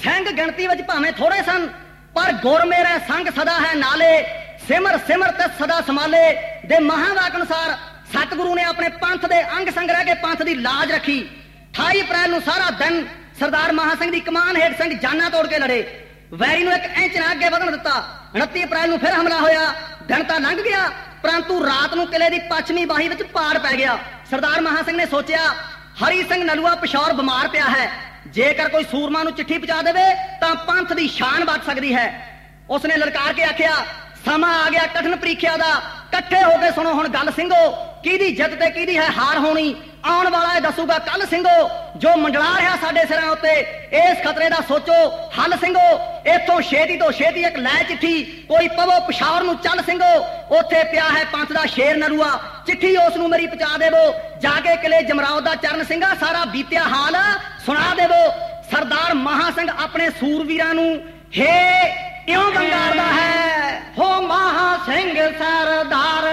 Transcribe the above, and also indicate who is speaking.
Speaker 1: ਸਿੰਘ ਗਿਣਤੀ ਵਿੱਚ ਭਾਵੇਂ ਥੋੜੇ ਸਨ, ਪਰ ਗੁਰ ਮੇਰਾ ਸੰਗ ਸਦਾ ਹੈ ਨਾਲੇ, ਸਿਮਰ ਸਿਮਰ ਤੇ ਸਦਾ ਸਮਾਲੇ ਦੇ ਮਹਾਵਾਕ ਅਨੁਸਾਰ ਸਤਿਗੁਰੂ ਨੇ ਆਪਣੇ ਪੰਥ ਦੇ ਅੰਗ ਸੰਗ ਰਹਿ ਕੇ ਪੰਥ ਦੀ ਲਾਜ ਰੱਖੀ। 28 ਅਪ੍ਰੈਲ ਨੂੰ ਸਾਰਾ ਦਿਨ ਸਰਦਾਰ ਮਹਾ ਸਿੰਘ ਦੀ ਕਮਾਨ ਹੇਠ ਸਿੰਘ ਜਾਨਾਂ ਤੋੜ ਕੇ ਲੜੇ, ਵੈਰੀ ਨੂੰ 1 ਇੰਚ ਨਾ ਅੱਗੇ ਵਧਣ ਦਿੱਤਾ। 29 ਅਪ੍ਰੈਲ ਨੂੰ ਫਿਰ ਹਮਲਾ ਹੋਇਆ। ਦਿਨ ਤਾਂ ਲੰਘ ਗਿਆ, ਪਰੰਤੂ ਰਾਤ ਨੂੰ ਕਿਲੇ ਦੀ ਪੱਛਮੀ ਬਾਹੀ ਵਿੱਚ ਪਾੜ ਪੈ ਗਿਆ। ਸਰਦਾਰ ਮਹਾ ਸਿੰਘ ਨੇ ਸੋਚਿਆ ਹਰੀ ਸਿੰਘ ਨਲੂਆ ਪਿਸ਼ੌਰ ਬਿਮਾਰ ਪਿਆ ਹੈ, ਜੇਕਰ ਕੋਈ ਸੂਰਮਾ ਨੂੰ ਚਿੱਠੀ ਪਹੁੰਚਾ ਦੇਵੇ ਤਾਂ ਪੰਥ ਦੀ ਸ਼ਾਨ ਵੱਧ ਸਕਦੀ ਹੈ। ਉਸਨੇ ਲਲਕਾਰ ਕੇ ਆਖਿਆ ਸਮਾਂ ਆ ਗਿਆ ਕਠਿਨ ਪ੍ਰੀਖਿਆ ਦਾ, ਇਕੱਠੇ ਹੋ ਕੇ ਸੁਣੋ ਹੁਣ ਗੱਲ ਸਿੰਘੋ, ਕਿਹਦੀ ਜਿੱਤ ਤੇ ਕਿਹਦੀ ਹੈ ਹਾਰ ਹੋਣੀ, ਆਉਣ ਵਾਲਾ ਇਹ ਦੱਸੂਗਾ ਕੱਲ ਸਿੰਘੋ। ਜੋ ਮੰਡਲਾ ਰਿਹਾ ਸਾਡੇ ਸਿਰਾਂ ਉੱਤੇ, ਇਸ ਖਤਰੇ ਦਾ ਸੋਚੋ ਹੱਲ ਸਿੰਘੋ। ਇੱਥੋਂ ਛੇਤੀ ਤੋਂ ਛੇਤੀ ਇੱਕ ਲੈ ਚਿੱਠੀ, ਕੋਈ ਪਵੋ ਪਿਸ਼ਾਵਰ ਨੂੰ ਚੱਲ ਸਿੰਘੋ, ਉੱਥੇ ਪਿਆ ਹੈ ਪੰਥ ਦਾ ਸ਼ੇਰ ਨਲੂਆ, ਚਿੱਠੀ ਉਸ ਨੂੰ ਮੇਰੀ ਪਹੁੰਚਾ ਦੇਵੋ। ਜਾ ਕੇ ਕਿਲੇ ਜਮਰਾਉ ਦਾ ਚਰਨ ਸਿੰਘਾ ਸਾਰਾ ਬੀਤਿਆ ਹਾਲ ਸੁਣਾ ਦੇਵੋ। ਸਰਦਾਰ ਮਹਾ ਸਿੰਘ ਆਪਣੇ ਸੂਰਵੀਰਾਂ ਨੂੰ ਹੇ ਇਉਂ ਵੰਗਾਰਦਾ ਹੈ,
Speaker 2: ਹੋ ਮਹਾ ਸਿੰਘ ਸਰਦਾਰ